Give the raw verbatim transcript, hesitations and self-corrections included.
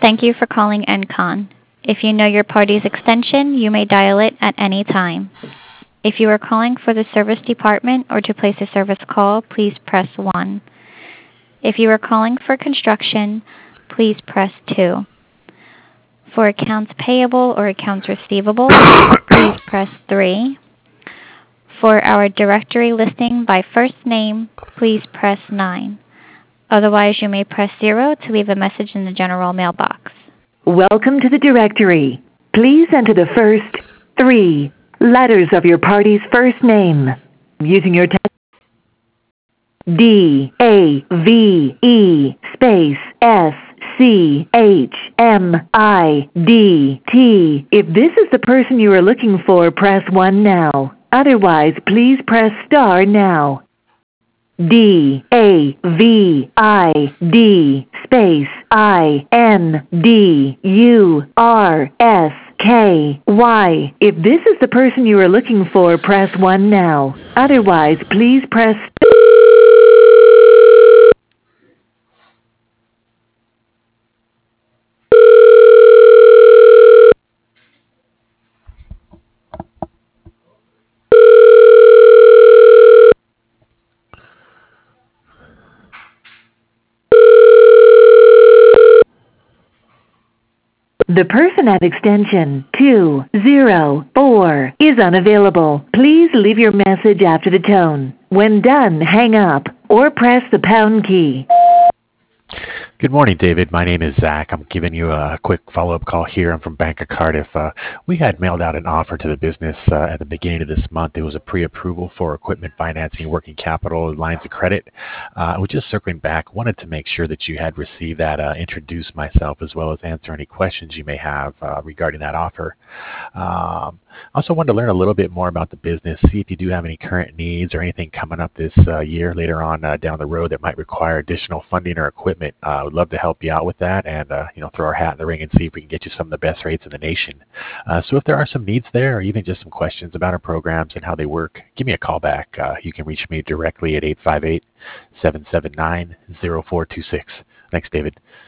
Thank you for calling Encon. If you know your party's extension, you may dial it at any time. If you are calling for the service department or to place a service call, please press one. If you are calling for construction, please press two. For accounts payable or accounts receivable, please press three. For our directory listing by first name, please press nine. Otherwise, you may press zero to leave a message in the general mailbox. Welcome to the directory. Please enter the first three letters of your party's first name. Using your text, D A V E space S C H M I D T. If this is the person you are looking for, press one now. Otherwise, please press star now. D A V I D space I N D U R S K Y. If this is the person you are looking for, press one now. Otherwise, please press The person at extension two zero four is unavailable. Please leave your message after the tone. When done, hang up or press the pound key. Good morning, David. My name is Zach. I'm giving you a quick follow-up call here. I'm from Bank of Cardiff. Uh, we had mailed out an offer to the business uh, at the beginning of this month. It was a pre-approval for equipment financing, working capital, lines of credit. Uh, we're just circling back. Wanted to make sure that you had received that, uh, introduce myself, as well as answer any questions you may have uh, regarding that offer. Um, also wanted to learn a little bit more about the business, see if you do have any current needs or anything coming up this uh, year later on uh, down the road that might require additional funding or equipment. Uh, I would love to help you out with that and uh, you know, throw our hat in the ring and see if we can get you some of the best rates in the nation. Uh, so if there are some needs there or even just some questions about our programs and how they work, give me a call back. Uh, you can reach me directly at eight five eight, seven seven nine, zero four two six. Thanks, David.